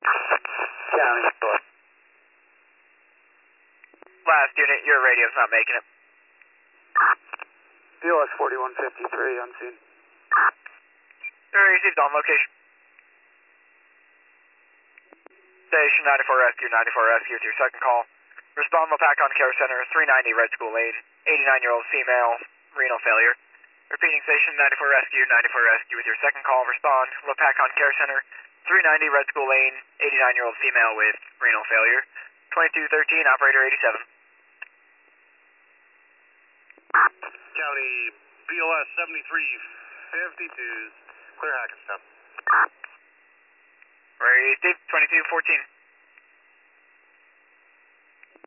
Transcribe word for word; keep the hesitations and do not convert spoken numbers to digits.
County. Last unit, your radio's not making it. B O S forty-one fifty-three, unseen. You're received on location. Station ninety-four Rescue, ninety-four Rescue with your second call. Respond Lopakon Care Center, three ninety Red School Lane, eighty-nine-year-old female, renal failure. Repeating station ninety-four Rescue, ninety-four Rescue with your second call. Respond Lopakon Care Center, three ninety Red School Lane, eighty-nine-year-old female with renal failure. twenty-two thirteen, operator eighty-seven. County B O S seventy-three fifty-two, clear Hackensack. Received twenty-two fourteen.